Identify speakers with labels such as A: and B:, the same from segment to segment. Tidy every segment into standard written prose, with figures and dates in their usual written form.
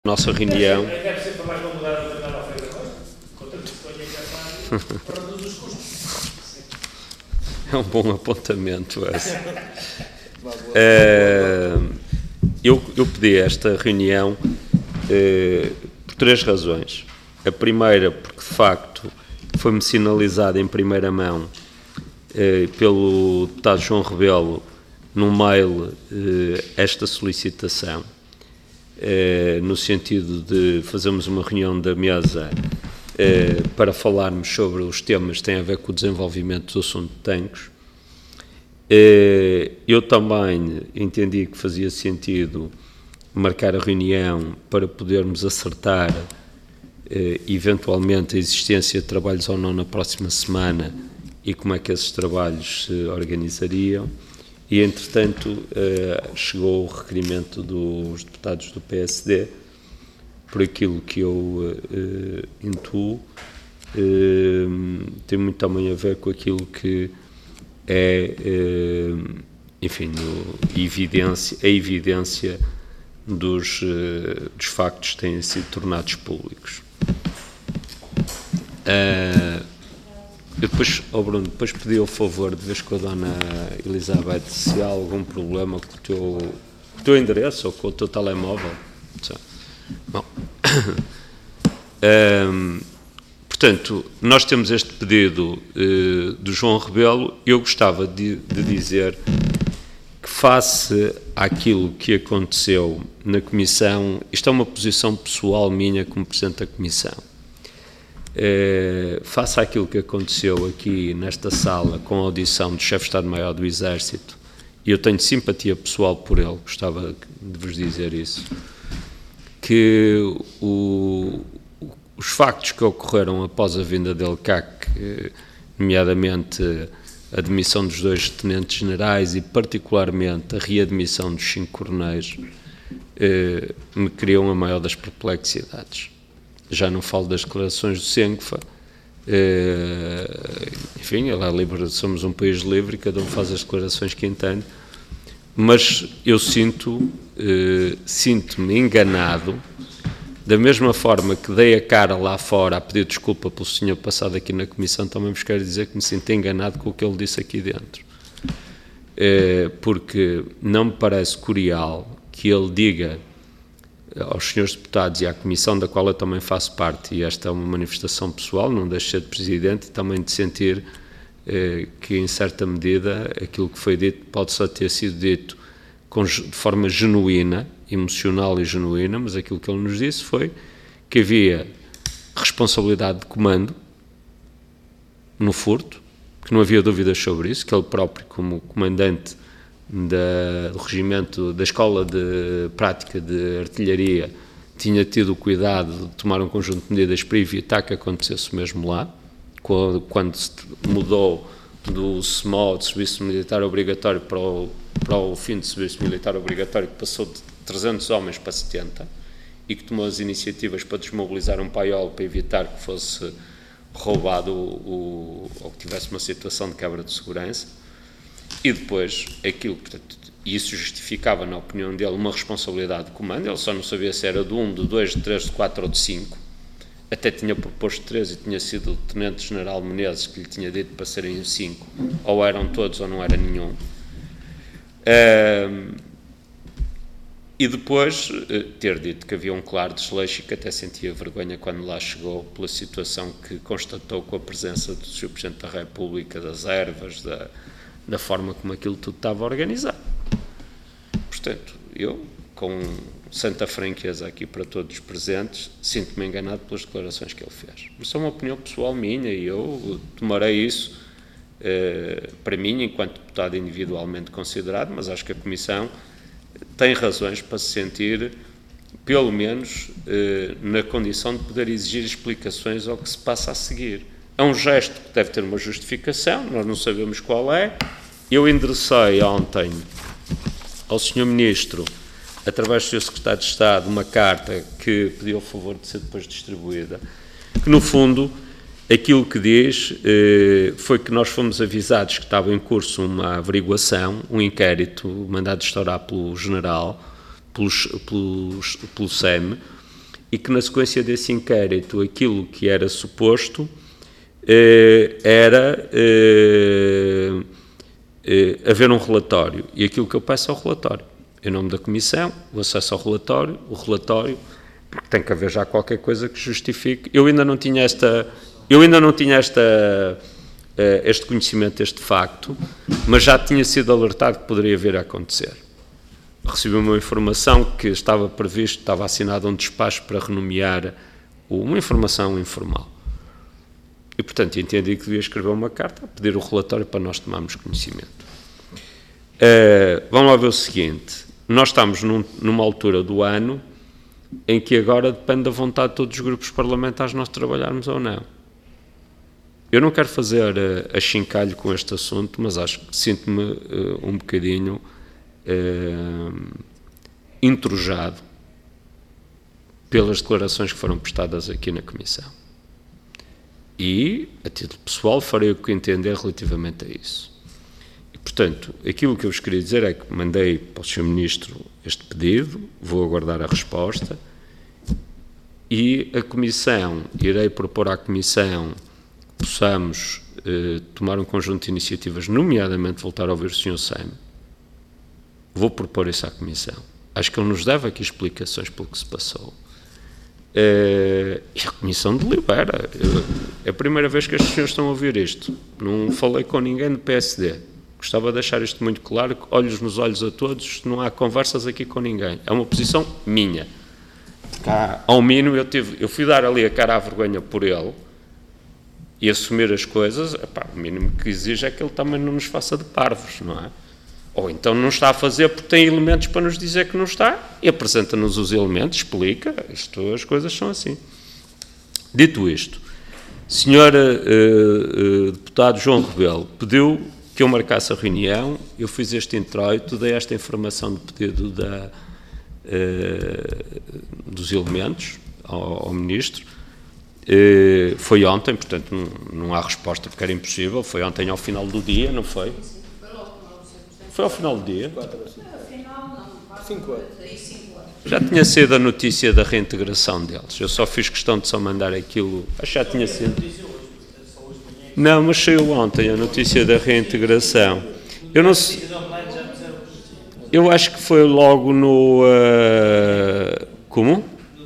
A: Nossa reunião.
B: Deve ser para mais uma mudar a determinada oferta agora? Contra que se ponha capaz para reduzir os custos.
A: É um bom apontamento esse. Eu pedi esta reunião por 3 razões. A primeira, porque de facto foi-me sinalizada em primeira mão pelo deputado João Rebelo num mail esta solicitação, no sentido de fazermos uma reunião da mesa para falarmos sobre os temas que têm a ver com o desenvolvimento do assunto de tanques. Eu também entendi que fazia sentido marcar a reunião para podermos acertar eventualmente a existência de trabalhos ou não na próxima semana e como é que esses trabalhos se organizariam. E, entretanto, chegou o requerimento dos deputados do PSD, por aquilo que eu intuo, tem muito também a ver com aquilo que é, enfim, a evidência dos factos que têm sido tornados públicos. Eu depois, Bruno, depois pedi o favor de vez com a dona Elizabeth se há algum problema com o teu endereço ou com o teu telemóvel. Bom, portanto, nós temos este pedido do João Rebelo. Eu gostava de dizer que, face àquilo que aconteceu na Comissão, isto é uma posição pessoal minha como Presidente da Comissão, face àquilo que aconteceu aqui nesta sala com a audição do Chefe de Estado-Maior do Exército, e eu tenho simpatia pessoal por ele, gostava de vos dizer isso, que os factos que ocorreram após a vinda dele cá, nomeadamente a demissão dos 2 tenentes-generais e particularmente a readmissão dos 5 coronéis, me criam a maior das perplexidades. Já não falo das declarações do Senfa, enfim, ela é livre, somos um país livre e cada um faz as declarações que entende, mas eu sinto-me enganado, da mesma forma que dei a cara lá fora a pedir desculpa pelo senhor passado aqui na Comissão, também vos quero dizer que me sinto enganado com o que ele disse aqui dentro, porque não me parece cordial que ele diga aos senhores deputados e à Comissão, da qual eu também faço parte, e esta é uma manifestação pessoal, não deixo de ser de Presidente, e também de sentir que, em certa medida, aquilo que foi dito pode só ter sido dito de forma genuína, emocional e genuína, mas aquilo que ele nos disse foi que havia responsabilidade de comando no furto, que não havia dúvidas sobre isso, que ele próprio, como comandante do regimento, da Escola de Prática de Artilharia, tinha tido o cuidado de tomar um conjunto de medidas para evitar que acontecesse o mesmo lá, quando se mudou do SMO, de Serviço Militar Obrigatório, para o fim do Serviço Militar Obrigatório, que passou de 300 homens para 70, e que tomou as iniciativas para desmobilizar um paiol para evitar que fosse roubado ou que tivesse uma situação de quebra de segurança. E depois, portanto, isso justificava, na opinião dele, uma responsabilidade de comando. Ele só não sabia se era de 1, de 2, de 3, de 4 ou de 5. Até tinha proposto 3 e tinha sido o Tenente-General Menezes que lhe tinha dito para serem 5. Ou eram todos ou não era nenhum. E depois ter dito que havia um claro desleixo e que até sentia vergonha quando lá chegou pela situação que constatou com a presença do Sr. Presidente da República, das ervas, da forma como aquilo tudo estava organizado. Portanto, eu, com santa franqueza aqui para todos os presentes, sinto-me enganado pelas declarações que ele fez. Isso é uma opinião pessoal minha e eu tomarei isso para mim, enquanto deputado individualmente considerado, mas acho que a Comissão tem razões para se sentir, pelo menos, na condição de poder exigir explicações ao que se passa a seguir. É um gesto que deve ter uma justificação, nós não sabemos qual é. Eu enderecei ontem ao Sr. Ministro, através do Sr. Secretário de Estado, uma carta que pediu o favor de ser depois distribuída, que, no fundo, aquilo que diz foi que nós fomos avisados que estava em curso uma averiguação, um inquérito mandado instaurar pelo General, pelo SEM, e que na sequência desse inquérito aquilo que era suposto era haver um relatório, e aquilo que eu peço é o relatório, em nome da Comissão, o acesso ao relatório, porque tem que haver já qualquer coisa que justifique. Eu ainda não tinha este conhecimento, este facto, mas já tinha sido alertado que poderia vir a acontecer. Recebi uma informação que estava previsto, estava assinado um despacho para renomear uma informação informal. E, portanto, entendi que devia escrever uma carta a pedir o relatório para nós tomarmos conhecimento. Vamos lá ver o seguinte: nós estamos numa altura do ano em que agora depende da vontade de todos os grupos parlamentares nós trabalharmos ou não. Eu não quero fazer achincalho com este assunto, mas acho que sinto-me um bocadinho entrojado pelas declarações que foram prestadas aqui na Comissão. E, a título pessoal, farei o que entender relativamente a isso. E, portanto, aquilo que eu vos queria dizer é que mandei para o Sr. Ministro este pedido, vou aguardar a resposta, e a Comissão, irei propor à Comissão que possamos tomar um conjunto de iniciativas, nomeadamente voltar a ouvir o Sr. Sam. Vou propor isso à Comissão. Acho que ele nos deve aqui explicações pelo que se passou. E a Comissão delibera. É a primeira vez que estes senhores estão a ouvir isto. Não falei com ninguém do PSD. Gostava de deixar isto muito claro, olhos nos olhos a todos, não há conversas aqui com ninguém. É uma posição minha. Ao mínimo, eu fui dar ali a cara à vergonha por ele e assumir as coisas. O mínimo que exige é que ele também não nos faça de parvos, não é? Ou então não está a fazer porque tem elementos para nos dizer que não está e apresenta-nos os elementos, explica, as coisas são assim. Dito isto, Sr. Deputado João Rebelo pediu que eu marcasse a reunião, eu fiz este introito, dei esta informação de pedido dos elementos ao Ministro. Foi ontem, portanto não há resposta porque era impossível, foi ontem ao final do dia, não foi? Foi ao final do dia?
C: 5 anos.
A: Já tinha sido a notícia da reintegração deles. Eu só fiz questão de só mandar aquilo. Acho que já tinha sido. Não, mas saiu ontem a notícia da reintegração. Eu não sei. Eu acho que foi logo no. Como?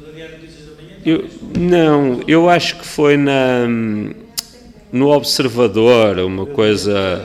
A: Eu acho que foi no Observador, uma coisa.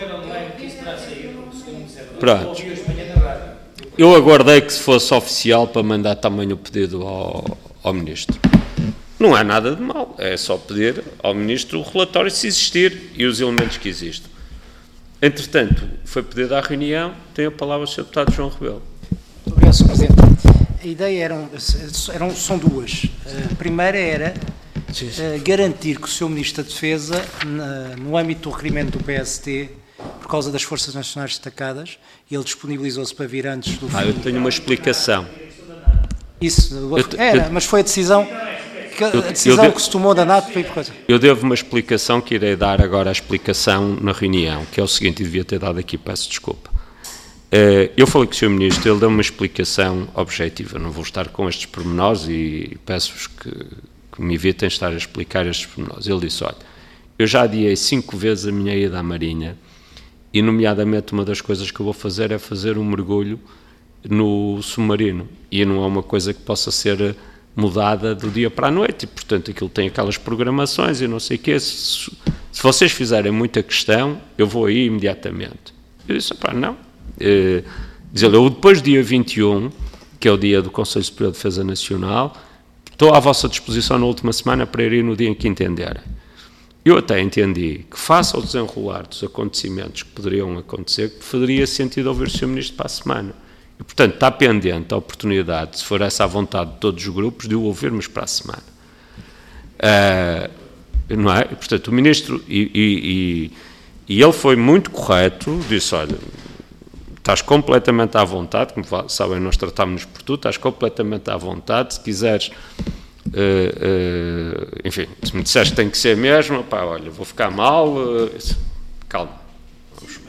A: Pronto. Eu aguardei que se fosse oficial para mandar também o pedido ao Ministro. Não há nada de mal, é só pedir ao Ministro o relatório se existir e os elementos que existem. Entretanto, foi pedido à reunião, tem a palavra o Sr. Deputado João Rebelo.
C: Obrigado, Sr. Presidente. A ideia são duas. A primeira era garantir que o Sr. Ministro da Defesa, no âmbito do requerimento do PST, por causa das Forças Nacionais destacadas, ele disponibilizou-se para vir antes do fim.
A: Eu tenho uma explicação.
C: Isso, mas foi a decisão que se tomou da NATO para ir por coisa.
A: Eu devo uma explicação que irei dar agora, a explicação na reunião, que é o seguinte, e devia ter dado aqui, peço desculpa. Eu falei com o Sr. Ministro, ele deu uma explicação objetiva, não vou estar com estes pormenores e peço-vos que me evitem estar a explicar estes pormenores. Ele disse, olha, eu já adiei 5 vezes a minha ida à Marinha e, nomeadamente, uma das coisas que eu vou fazer é fazer um mergulho no submarino e não é uma coisa que possa ser mudada do dia para a noite e, portanto, aquilo tem aquelas programações e não sei o quê. Se vocês fizerem muita questão, eu vou aí imediatamente. Eu disse, não. Eu depois do dia 21, que é o dia do Conselho Superior de Defesa Nacional, estou à vossa disposição na última semana para ir no dia em que entenderem. Eu até entendi que, face ao desenrolar dos acontecimentos que poderiam acontecer, que faria sentido ouvir o Sr. Ministro para a semana. E, portanto, está pendente a oportunidade, se for essa a vontade de todos os grupos, de o ouvirmos para a semana. Não é? E, portanto, o Ministro, e ele foi muito correto, disse, olha, estás completamente à vontade, como sabem, nós tratámos-nos por tu, estás completamente à vontade, se quiseres, enfim, se me disseres que tem que ser mesmo, olha, vou ficar mal, calma.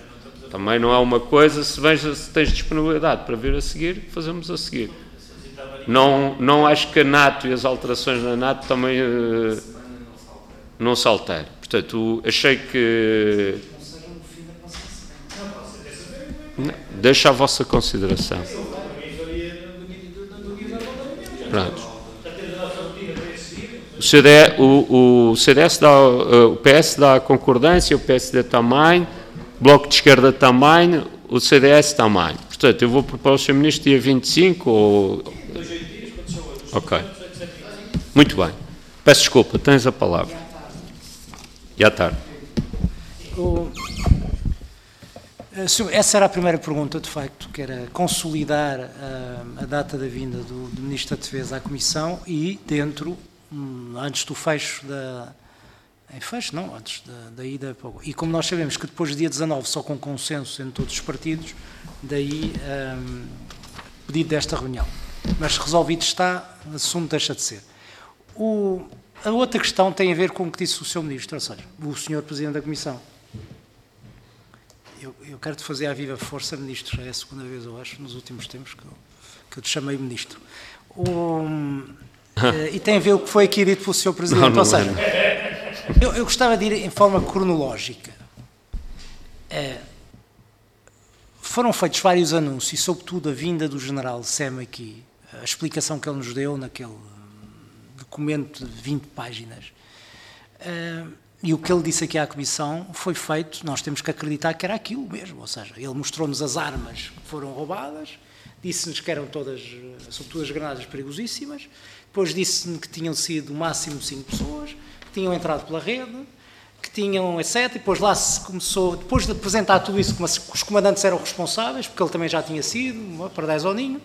A: Também não é uma coisa, se tens disponibilidade para vir a seguir, fazemos a seguir. não acho que a NATO e as alterações na NATO também não se alterem. Portanto, achei que... Deixa a vossa consideração. Pronto. O CDS dá, o PS dá concordância, o PSD também, o Bloco de Esquerda também, o CDS também. Portanto, eu vou propor ao Sr. Ministro dia 25 ou... Ok. Muito bem. Peço desculpa, tens a palavra. E à tarde.
C: Essa era a primeira pergunta, de facto, que era consolidar a data da vinda do Ministro da Defesa à Comissão e dentro, antes do fecho antes da ida. E como nós sabemos que depois do dia 19, só com consenso entre todos os partidos, daí pedido desta reunião. Mas resolvido está, o assunto deixa de ser. A outra questão tem a ver com o que disse o Sr. Ministro, ou seja, o Sr. Presidente da Comissão. Eu quero-te fazer à viva força, Ministro, já é a segunda vez, eu acho, nos últimos tempos que eu te chamei Ministro. E tem a ver com o que foi aqui dito pelo Sr. Presidente, ou seja, eu gostava de ir em forma cronológica. Foram feitos vários anúncios, e sobretudo a vinda do General Sem aqui, a explicação que ele nos deu naquele documento de 20 páginas, e o que ele disse aqui à Comissão foi feito, nós temos que acreditar que era aquilo mesmo, ou seja, ele mostrou-nos as armas que foram roubadas, disse-nos que eram todas, sobretudo as granadas perigosíssimas, depois disse-nos que tinham sido o máximo 5 pessoas, que tinham entrado pela rede, que tinham, etc. E depois lá se começou, depois de apresentar tudo isso, que os comandantes eram responsáveis, porque ele também já tinha sido, para 10 ao ninho.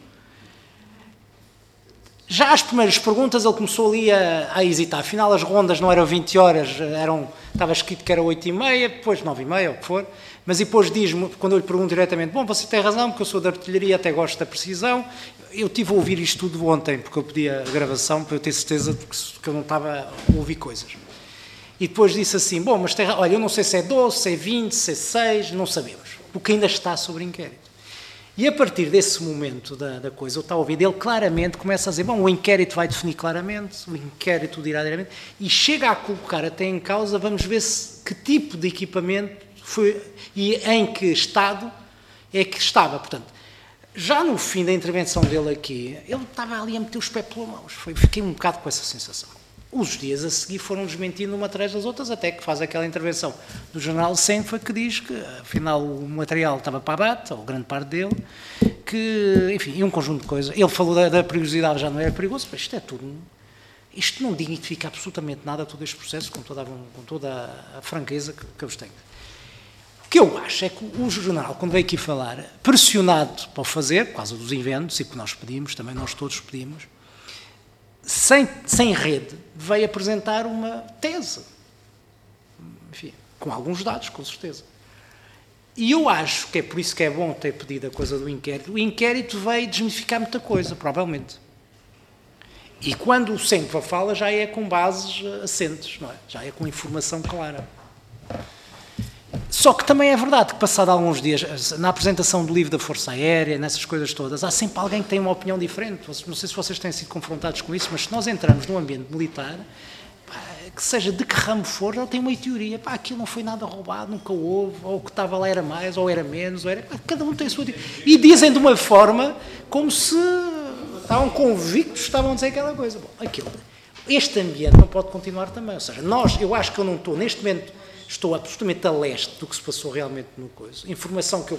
C: Já às primeiras perguntas ele começou ali a hesitar, afinal as rondas não eram 20 horas, estava escrito que era 8h30, depois 9h30, ou o que for, mas depois diz-me, quando eu lhe pergunto diretamente, bom, você tem razão, porque eu sou de artilharia, até gosto da precisão, eu tive a ouvir isto tudo ontem, porque eu pedi a gravação, para eu ter certeza que eu não estava a ouvir coisas. E depois disse assim, bom, mas olha, eu não sei se é 12, se é 20, se é 6, não sabemos, porque ainda está sobre inquérito. E a partir desse momento da coisa, eu estava a ouvir, ele claramente começa a dizer, bom, o inquérito vai definir claramente, o inquérito dirá diretamente, e chega a colocar até em causa, vamos ver que tipo de equipamento foi e em que estado é que estava. Portanto, já no fim da intervenção dele aqui, ele estava ali a meter os pés pela mão, fiquei um bocado com essa sensação. Os dias a seguir foram desmentindo uma atrás das outras, até que faz aquela intervenção do General Senfa, que diz que, afinal, o material estava para abate, ou grande parte dele, que, enfim, e um conjunto de coisas. Ele falou da perigosidade, já não era perigoso, mas isto é tudo. Isto não dignifica absolutamente nada todo este processo, com toda a franqueza que eu tenho. O que eu acho é que o General, quando veio aqui falar, pressionado para o fazer, por causa dos inventos, e que nós pedimos, também nós todos pedimos, sem rede, veio apresentar uma tese, enfim, com alguns dados, com certeza. E eu acho que é por isso que é bom ter pedido a coisa do inquérito. O inquérito veio desmistificar muita coisa, provavelmente. E quando o Senfa fala, já é com bases assentes, não é? Já é com informação clara. Só que também é verdade que, passado alguns dias, na apresentação do livro da Força Aérea, nessas coisas todas, há sempre alguém que tem uma opinião diferente. Não sei se vocês têm sido confrontados com isso, mas se nós entramos num ambiente militar, que seja de que ramo for, ele tem uma teoria. Aquilo não foi nada roubado, nunca houve, ou o que estava lá era mais, ou era menos, ou era... Cada um tem a sua teoria. E dizem de uma forma como se estavam convictos, estavam a dizer aquela coisa. Bom, este ambiente não pode continuar também. Ou seja, eu acho que eu não estou, neste momento, estou absolutamente a leste do que se passou realmente no coisa. Informação que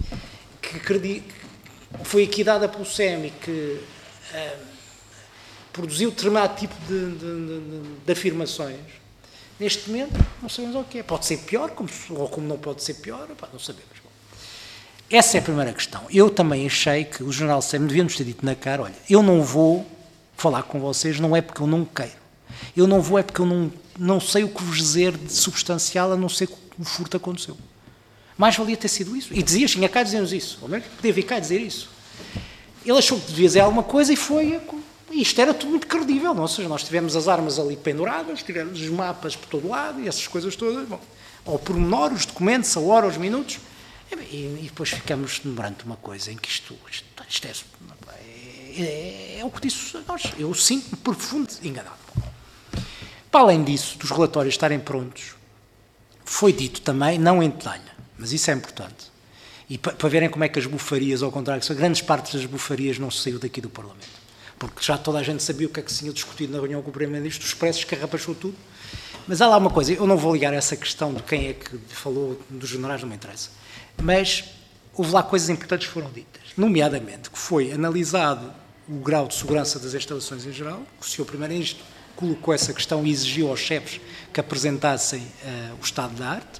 C: foi aqui dada pelo SEMI, que produziu determinado tipo de afirmações. Neste momento, não sabemos o que é. Pode ser pior, ou como não pode ser pior, não sabemos. Bom, essa é a primeira questão. Eu também achei que o General SEMI devia-nos ter dito na cara, olha, eu não vou falar com vocês, não é porque eu não queiro. Eu não vou é porque eu não sei o que vos dizer de substancial, a não ser que o furto aconteceu. Mais valia ter sido isso. E dizia, tinha cá dizer-nos isso. Ou menos podia vir cá dizer isso. Ele achou que devia dizer alguma coisa e foi... Isto era tudo muito credível. Ou seja, nós tivemos as armas ali penduradas, tivemos os mapas por todo lado e essas coisas todas. Bom, ao pormenor, os documentos, a hora, os minutos. E depois ficamos perante uma coisa em que isto É o que disse a nós. Eu sinto-me profundamente enganado. Para além disso, dos relatórios estarem prontos, foi dito também, não em detalhe, mas isso é importante, e para verem como é que as bufarias, ao contrário, grandes partes das bufarias não saiu daqui do Parlamento, porque já toda a gente sabia o que é que se tinha discutido na reunião com o Primeiro-Ministro, os expressos carrapachou tudo, mas há lá uma coisa, eu não vou ligar essa questão de quem é que falou dos generais, não me interessa, mas houve lá coisas importantes que foram ditas, nomeadamente que foi analisado o grau de segurança das instalações em geral, que o Sr. Primeiro-Ministro colocou essa questão e exigiu aos chefes que apresentassem o estado da arte.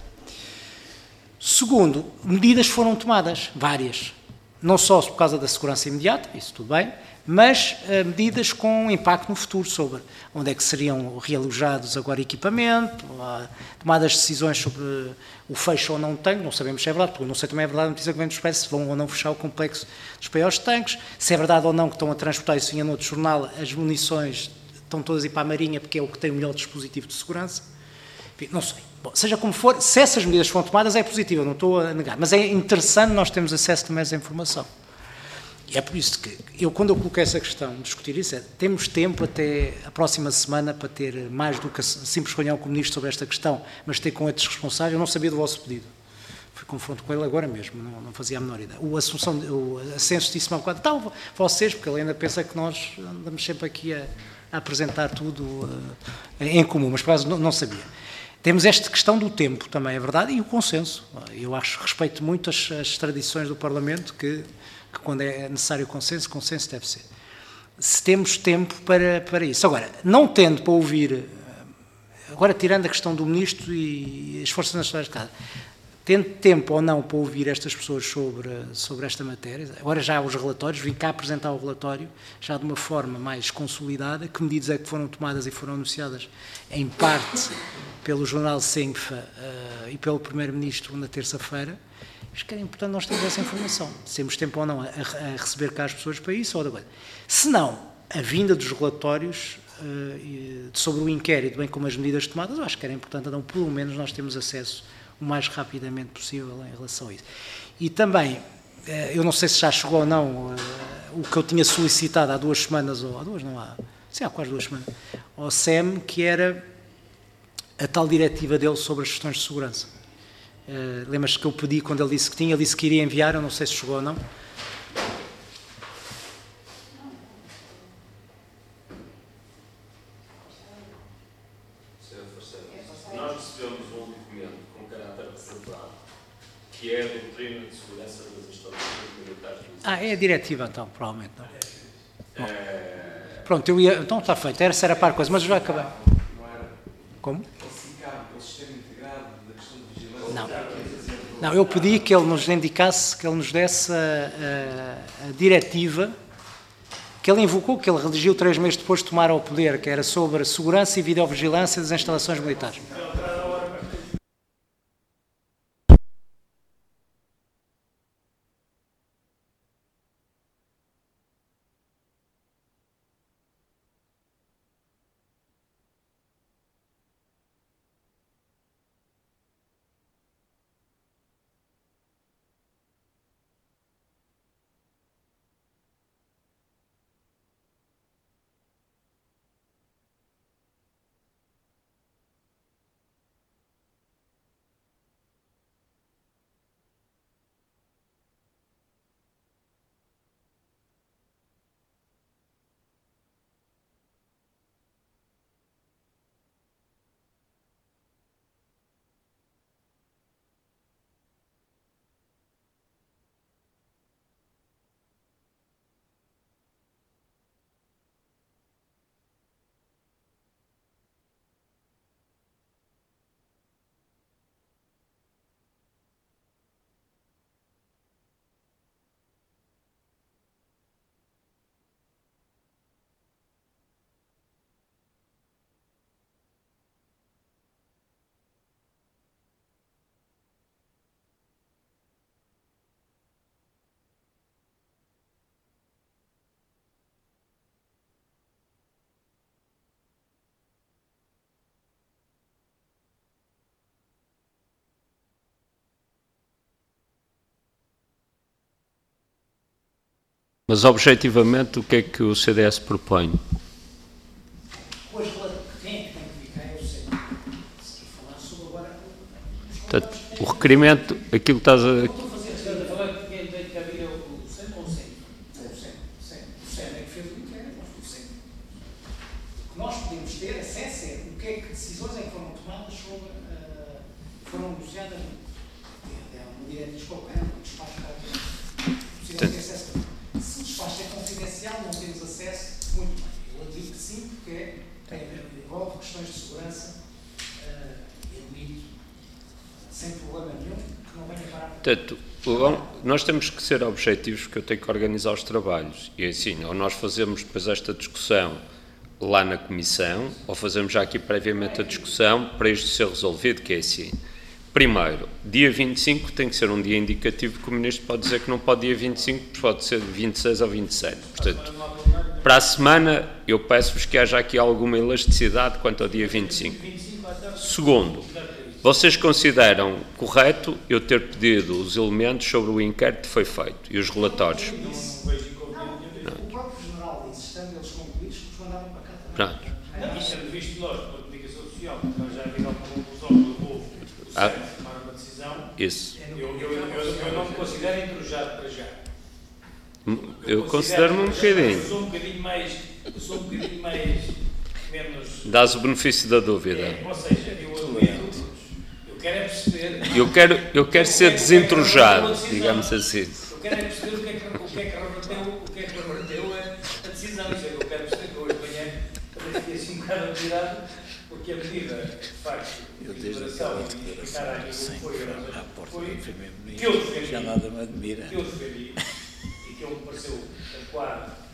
C: Segundo, medidas foram tomadas, várias, não só por causa da segurança imediata, isso tudo bem, mas medidas com impacto no futuro sobre onde é que seriam realojados agora equipamento, tomadas decisões sobre o fecho ou não do tanque, não sabemos se é verdade, porque eu não sei também é verdade a notícia que vem dos pés, se vão ou não fechar o complexo dos piores tanques, se é verdade ou não que estão a transportar, isso vinha no outro jornal, as munições estão todas a ir para a Marinha porque é o que tem o melhor dispositivo de segurança. Enfim, não sei. Bom, seja como for, se essas medidas foram tomadas é positivo, eu não estou a negar, mas é interessante nós termos acesso também a essa informação. E é por isso que quando eu coloquei essa questão, discutir isso, temos tempo até a próxima semana para ter mais do que a simples reunião com o Ministro sobre esta questão, mas ter com outros responsáveis. Eu não sabia do vosso pedido. Fui confronto com ele agora mesmo, não fazia a menor ideia. O Assunção, o Ascenso disse-me há bocado, então, vocês, porque ele ainda pensa que nós andamos sempre aqui a apresentar tudo em comum, mas por acaso não sabia. Temos esta questão do tempo também, é verdade, e o consenso. Eu respeito muito as tradições do Parlamento, que quando é necessário consenso deve ser. Se temos tempo para isso. Agora, não tendo para ouvir, agora tirando a questão do Ministro e as Forças Nacionais de Casa, tendo tempo ou não para ouvir estas pessoas sobre esta matéria, agora já há os relatórios, vim cá apresentar o relatório, já de uma forma mais consolidada, que medidas é que foram tomadas e foram anunciadas, em parte, pelo jornal Senfa e pelo Primeiro-Ministro na terça-feira. Acho que era importante nós termos essa informação, se temos tempo ou não a receber cá as pessoas para isso ou outra coisa. Se não, a vinda dos relatórios sobre o inquérito, bem como as medidas tomadas, eu acho que era importante, então, pelo menos, nós temos acesso o mais rapidamente possível em relação a isso. E também, eu não sei se já chegou ou não, o que eu tinha solicitado há 2 semanas, ou há 2, não há, sim, há quase 2 semanas, ao SEM, que era a tal diretiva dele sobre as questões de segurança. Lembras-te que eu pedi quando ele disse que tinha, ele disse que iria enviar, eu não sei se chegou ou não.
A: Nós recebemos um documento com caráter reservado, que é a doutrina de segurança das instalações militares.
C: É a diretiva então, provavelmente não. Pronto, eu ia, então está feito, essa era para a coisa, mas eu já acabei. Como? Não, eu pedi que ele nos indicasse, que ele nos desse a diretiva que ele invocou, que ele redigiu 3 meses depois de tomar o poder, que era sobre a segurança e videovigilância das instalações militares.
A: Mas, objetivamente, o que é que o CDS propõe?
C: Quem é que tem que ficar é o Centro. Se quer falar sobre agora...
A: Portanto, o requerimento, aquilo que estás a...
B: Estás a falar que quem tem que haver é o Centro ou o Centro?
C: O Centro é que fez o inquérito, não foi o Centro. O que nós podemos ter acesso é o que é que decisões é que foram tomadas sobre... foram negociadas no direito qualquer, no despacho qualquer. Se o despacho é confidencial, não temos acesso, muito bem. Eu digo que sim, porque envolve questões de segurança, admito, sem problema nenhum, que não venha parar.
A: Portanto, nós temos que ser objetivos, porque eu tenho que organizar os trabalhos. E assim, ou nós fazemos depois esta discussão lá na Comissão, ou fazemos já aqui previamente a discussão para isto ser resolvido, que é assim. Primeiro, dia 25 tem que ser um dia indicativo, que o Ministro pode dizer que não pode dia 25, pode ser 26 ou 27. Portanto, para a semana, eu peço-vos que haja aqui alguma elasticidade quanto ao dia 25. Segundo, vocês consideram correto eu ter pedido os elementos sobre o inquérito que foi feito e os relatórios?
C: O próprio General disse, estando eles concluídos, que os mandaram para cá também.
A: Pronto.
B: Isso é visto nós, pela comunicação social, porque nós já havia uma conclusão do povo, do Centro, tomar uma decisão.
A: Isso.
B: Eu não me considero entrojado para já.
A: Eu considero-me um bocadinho.
B: Eu sou um bocadinho mais, menos...
A: Dás o benefício da dúvida.
B: Ou seja, eu quero é perceber...
A: Eu quero ser desentrojado, digamos assim.
B: Eu quero é perceber o que é que reverteu a decisão. Isso é que eu quero perceber, que hoje de manhã também fiquei assim um bocado admirado, porque a medida, de facto, de liberação e de ficar aqui como foi, que eu defendi, e que ele me pareceu adequado.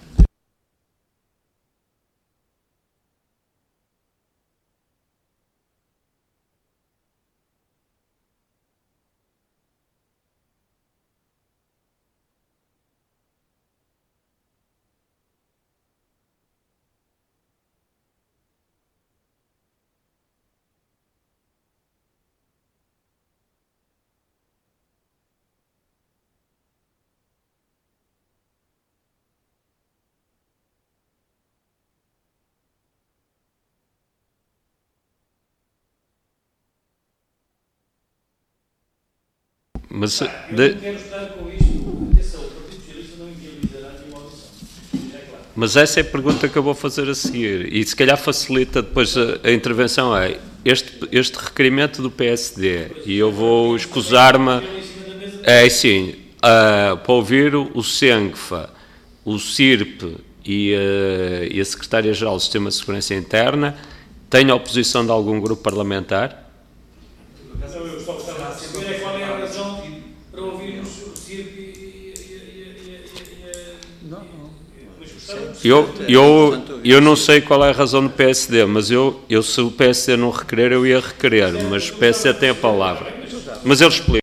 A: Mas,
B: Eu não quero estar com isto, atenção, o Partido Socialista não inviabilizará nenhuma audição. É claro.
A: mas essa é a pergunta que eu vou fazer a seguir, e se calhar facilita depois a intervenção. É este requerimento do PSD, e eu vou escusar-me, é assim, para ouvir o SENGFA, o CIRP e a Secretária-Geral do Sistema de Segurança Interna. Tem a oposição de algum grupo parlamentar?
B: Eu estou a saber qual é a razão para ouvirmos o CIRP
A: Eu não sei qual é a razão do PSD, mas se o PSD não requerer, eu ia requerer, mas o PSD tem a palavra. Mas ele explica.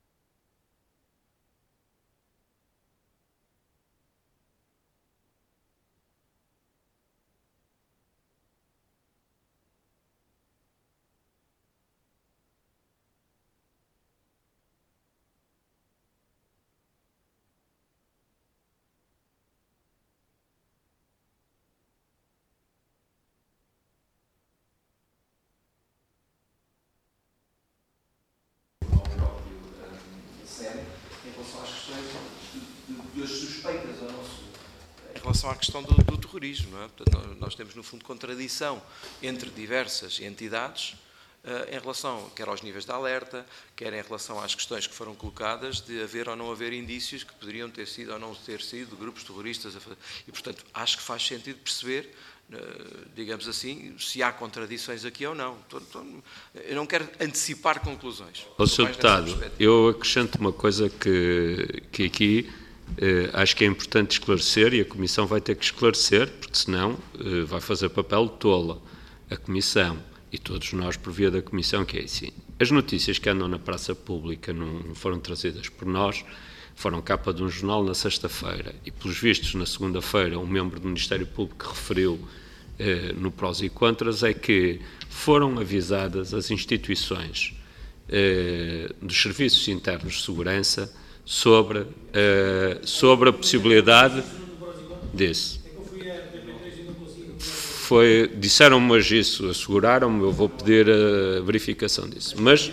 D: Em relação à questão do terrorismo, não é? Portanto, nós temos, no fundo, contradição entre diversas entidades em relação, quer aos níveis de alerta, quer em relação às questões que foram colocadas de haver ou não haver indícios que poderiam ter sido ou não ter sido grupos terroristas. E, portanto, acho que faz sentido perceber, digamos assim, se há contradições aqui ou não. Eu não quero antecipar conclusões.
A: Sr. Deputado, eu acrescento uma coisa que aqui acho que é importante esclarecer, e a Comissão vai ter que esclarecer, porque senão vai fazer papel de tola a Comissão e todos nós por via da Comissão, que é assim. As notícias que andam na praça pública não foram trazidas por nós, foram capa de um jornal na sexta-feira e, pelos vistos, na segunda-feira, um membro do Ministério Público referiu no prós e contras, é que foram avisadas as instituições dos serviços internos de segurança sobre a possibilidade Disse. Disseram-me hoje isso, asseguraram-me, eu vou pedir a verificação disso. Mas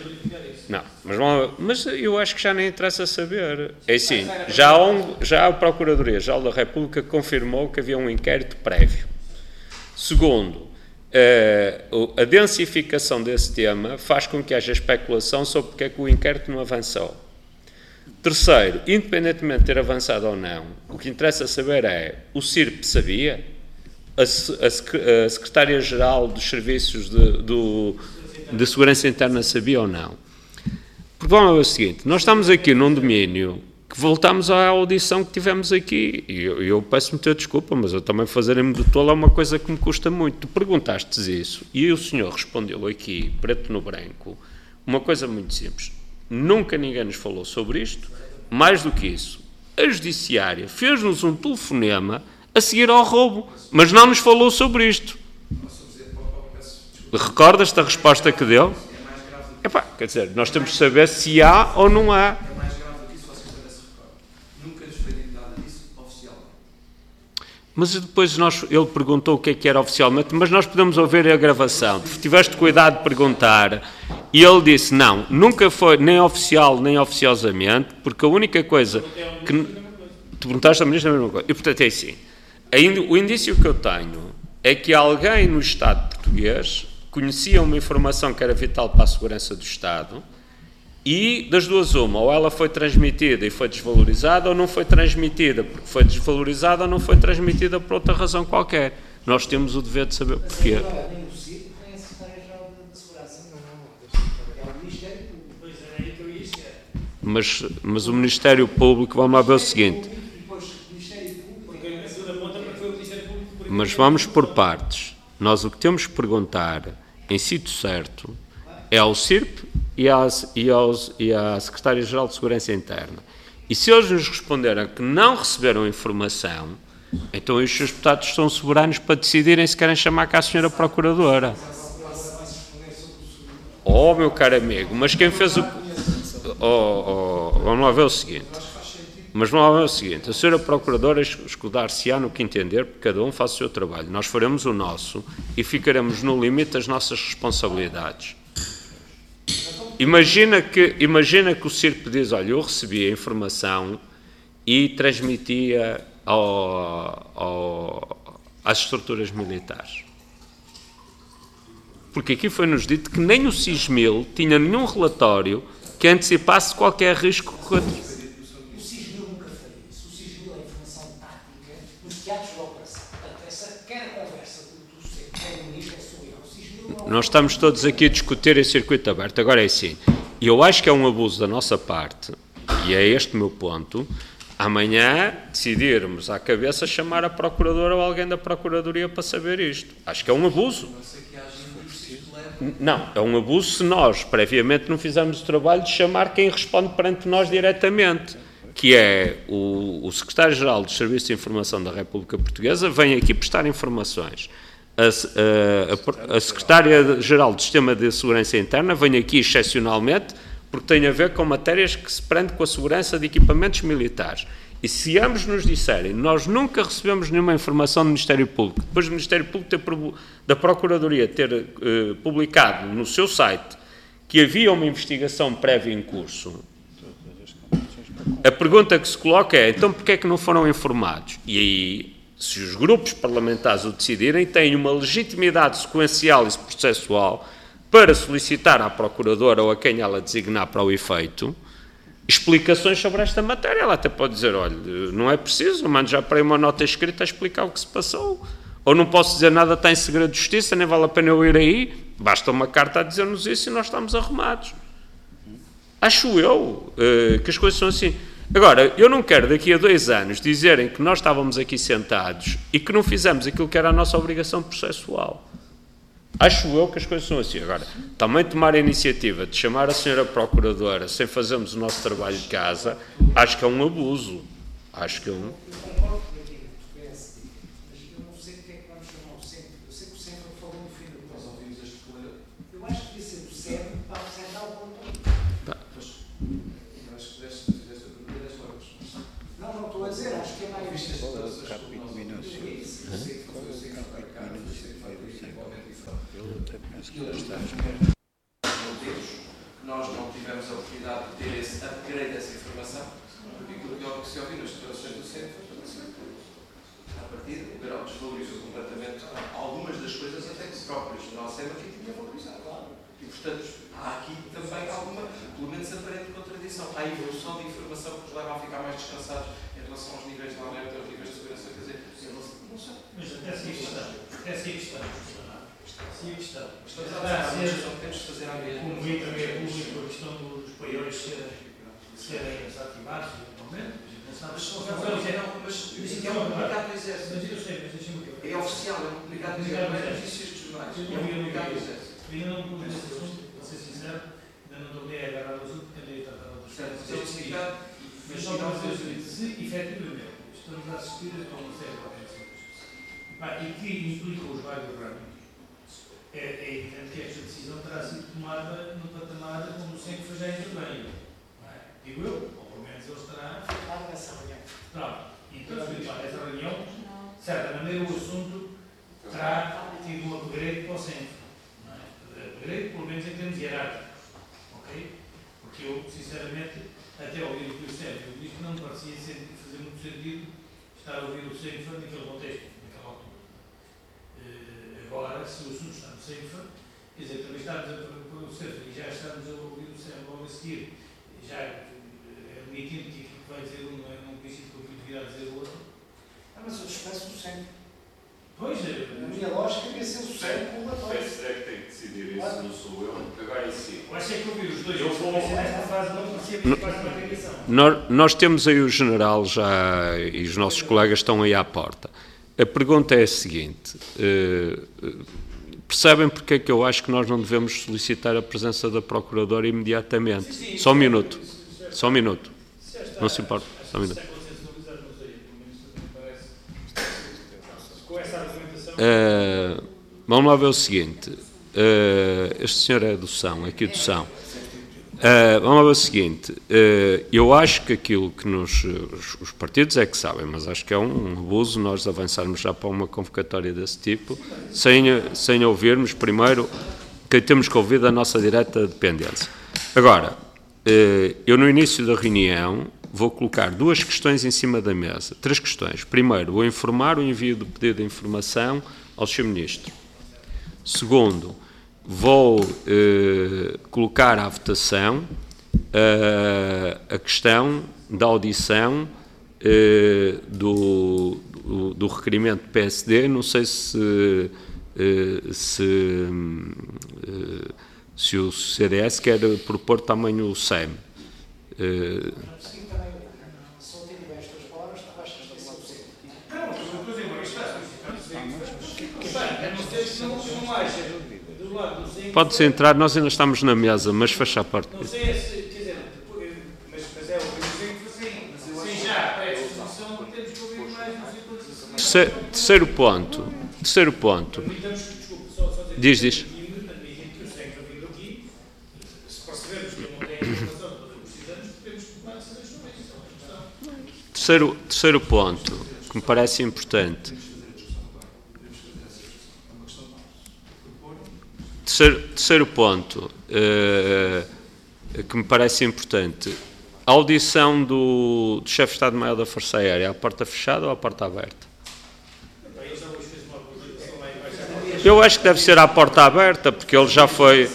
A: eu acho que já nem interessa saber. É assim, já a Procuradoria-Geral da República confirmou que havia um inquérito prévio. Segundo, a densificação desse tema faz com que haja especulação sobre porque é que o inquérito não avançou. Terceiro, independentemente de ter avançado ou não, o que interessa saber é, o CIRP sabia? A Secretária-Geral dos Serviços de Segurança Interna sabia ou não? Porque vamos ao seguinte, nós estamos aqui num domínio que voltamos à audição que tivemos aqui, e eu peço muita desculpa, mas eu também fazerem-me de tolo é uma coisa que me custa muito. Tu perguntaste isso, e o senhor respondeu aqui, preto no branco, uma coisa muito simples. Nunca ninguém nos falou sobre isto, mais do que isso. A Judiciária fez-nos um telefonema a seguir ao roubo, mas não nos falou sobre isto. Recordas-te da resposta que deu? Epá, quer dizer, nós temos de saber se há ou não há.
E: É mais grave do que isso, vocês também se recordam. Nunca nos foi dito nada disso oficialmente.
A: Mas depois ele perguntou o que era oficialmente, mas nós podemos ouvir a gravação. Tiveste cuidado de perguntar, e ele disse, não, nunca foi nem oficial, nem oficiosamente, porque a única coisa que... Tu perguntaste ao Ministro a mesma coisa. E, portanto, é assim, o indício que eu tenho é que alguém no Estado português conhecia uma informação que era vital para a segurança do Estado e, das duas uma, ou ela foi transmitida e foi desvalorizada, ou não foi transmitida porque foi desvalorizada, ou não foi transmitida por outra razão qualquer. Nós temos o dever de saber porquê.
C: Nem o CIRP, nem a Secretaria-Geral de Segurança. Não. É o Ministério Público. Pois era aí que eu ia chegar.
A: Mas o Ministério Público, vamos lá ver o seguinte. Mas vamos por partes. Nós o que temos que perguntar, em sítio certo, é ao CIRP e à Secretaria-Geral de Segurança Interna. E se eles nos responderem que não receberam informação, então os seus deputados são soberanos para decidirem se querem chamar cá a senhora Procuradora. Oh, meu caro amigo, mas quem fez o... vamos lá ver o seguinte. A senhora Procuradora escudar-se-á no que entender, porque cada um faz o seu trabalho. Nós faremos o nosso e ficaremos no limite das nossas responsabilidades. Imagina que o CIRP diz, olha, eu recebi a informação e transmitia às estruturas militares. Porque aqui foi-nos dito que nem o SISMIL tinha nenhum relatório que antecipasse qualquer risco corretivo. Nós estamos todos aqui a discutir em circuito aberto. Agora é assim, eu acho que é um abuso da nossa parte, e é este o meu ponto, amanhã decidirmos à cabeça chamar a Procuradora ou alguém da Procuradoria para saber isto. Acho que é um abuso. Não, é um abuso se nós, previamente, não fizermos o trabalho de chamar quem responde perante nós diretamente, que é o Secretário-Geral dos Serviços de Informação da República Portuguesa, vem aqui prestar informações. A Secretária-Geral do Sistema de Segurança Interna vem aqui excepcionalmente porque tem a ver com matérias que se prendem com a segurança de equipamentos militares. E se ambos nos disserem, nós nunca recebemos nenhuma informação do Ministério Público, depois do Ministério Público da Procuradoria ter publicado no seu site que havia uma investigação prévia em curso, a pergunta que se coloca é, então porquê é que não foram informados? E aí, se os grupos parlamentares o decidirem, têm uma legitimidade sequencial e processual para solicitar à Procuradora ou a quem ela designar para o efeito explicações sobre esta matéria. Ela até pode dizer, olha, não é preciso, eu mando já para aí uma nota escrita a explicar o que se passou. Ou não posso dizer nada, está em segredo de justiça, nem vale a pena eu ir aí, basta uma carta a dizer-nos isso e nós estamos arrumados. Acho eu que as coisas são assim. Agora, eu não quero daqui a 2 anos dizerem que nós estávamos aqui sentados e que não fizemos aquilo que era a nossa obrigação processual. Acho eu que as coisas são assim. Agora, também tomar a iniciativa de chamar a senhora Procuradora sem fazermos o nosso trabalho de casa, acho que é um abuso. Acho que é um...
D: Nós não tivemos a oportunidade de ter esse upgrade dessa informação, porque aquilo que se ouviu nas declarações do centro foi a partir do grau desvalorizou completamente algumas das coisas até que próprios de nós aqui tinha valorizado. E, portanto, há aqui também alguma, pelo menos aparente contradição. Há a evolução de informação que nos leva a ficar mais descansados em relação aos níveis de alerta, aos níveis de segurança, quer dizer, não sei.
B: Mas até se questão.
D: Temos de fazer a mesma.
B: Como vem também a público a questão dos paióis serem desativados, eventualmente. Mas isso é um comunicado do Exército. É oficial, é um comunicado do Exército. Não é notícias dos jornais. É um comunicado do Exército. Ainda não me pus nesse assunto, para ser sincero, ainda não tornei a agarrar o assunto, porque andei a tratar outros temas. Mas só para dizer o seguinte, se efetivamente estamos a assistir a uma série de operações e que implica os vários ramos, é evidente que esta decisão terá sido tomada no patamar onde o SENCF já interveio. Digo eu, ou pelo menos ele estará. Pronto. Então, essa reunião, de certa maneira, o assunto terá tido um upgrade para o SENCF. Upgrade, pelo menos em termos hierárquicos. Ok? Porque eu, sinceramente, até ouvir o que o Sérgio disse, não me parecia fazer muito sentido estar a ouvir o SENCF naquele contexto, naquela altura. Agora, se o assunto está no SENCF, quer dizer, também estamos a o Sérgio e já estamos a ouvir o Sérgio logo a seguir, já admitindo que aquilo que vai dizer um não é um princípio que eu virá dizer o outro.
C: Mas eu despeço o SENCF.
B: Pois é.
C: Na minha lógica, devia ser o SENCF o relatório.
A: O SENCF tem que decidir isso, não sou eu. Agora em si.
B: Eu acho que ouvir os dois. Eu vou nesta fase não parecia quase uma ligação.
A: Nós temos aí o general já e os nossos colegas estão aí à porta. A pergunta é a seguinte: percebem porque é que eu acho que nós não devemos solicitar a presença da Procuradora imediatamente?
B: Sim,
A: só um minuto. Só um minuto. Não se importa. Só um minuto.
B: Com essa argumentação.
A: Vamos lá ver o seguinte. Este senhor é do São, aqui do São. Vamos lá ver o seguinte. Eu acho que aquilo que os partidos é que sabem, mas acho que é um abuso nós avançarmos já para uma convocatória desse tipo, sem ouvirmos primeiro que temos que ouvir da nossa direta dependência. Agora, eu no início da reunião vou colocar 2 questões em cima da mesa, 3 questões. Primeiro, vou informar o envio do pedido de informação ao Sr. Ministro. Segundo, vou colocar à votação a questão da audição do requerimento do PSD. Não sei se o CDS quer propor também o SEM. Pode-se entrar, nós ainda estamos na mesa, mas fecha a parte.
B: Não sei se, quer dizer, mas é o que eu tenho que fazer. Sem já a pré-disposição, temos que ouvir mais, não sei quantos.
A: Terceiro ponto. Diz.
B: Se percebermos que não tem a informação que precisamos, podemos tomar essa decisão.
A: Terceiro ponto, que me parece importante. Terceiro ponto, que me parece importante. A audição do chefe de Estado-Maior da Força Aérea, à porta fechada ou à porta aberta? Eu acho que deve ser à porta aberta, porque ele já foi...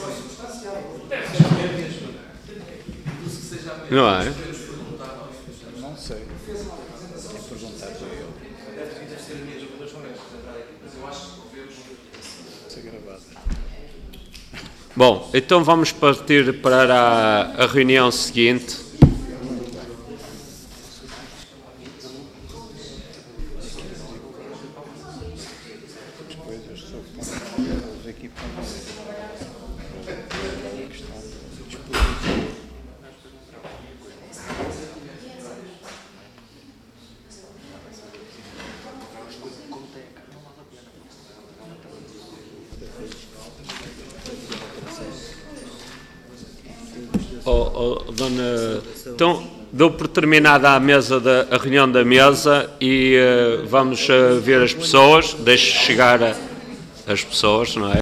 A: Não é?
F: Não sei. Vou perguntar para ele.
D: Deve ser a mesma das maneiras de entrar aqui, mas eu acho que devemos
F: ser gravado.
A: Bom, então vamos partir para a reunião seguinte.
F: Depois as pessoas aqui para a questão dispositiva.
A: Dona, então dou por terminada a reunião da mesa e vamos ver as pessoas, deixe chegar as pessoas, não é?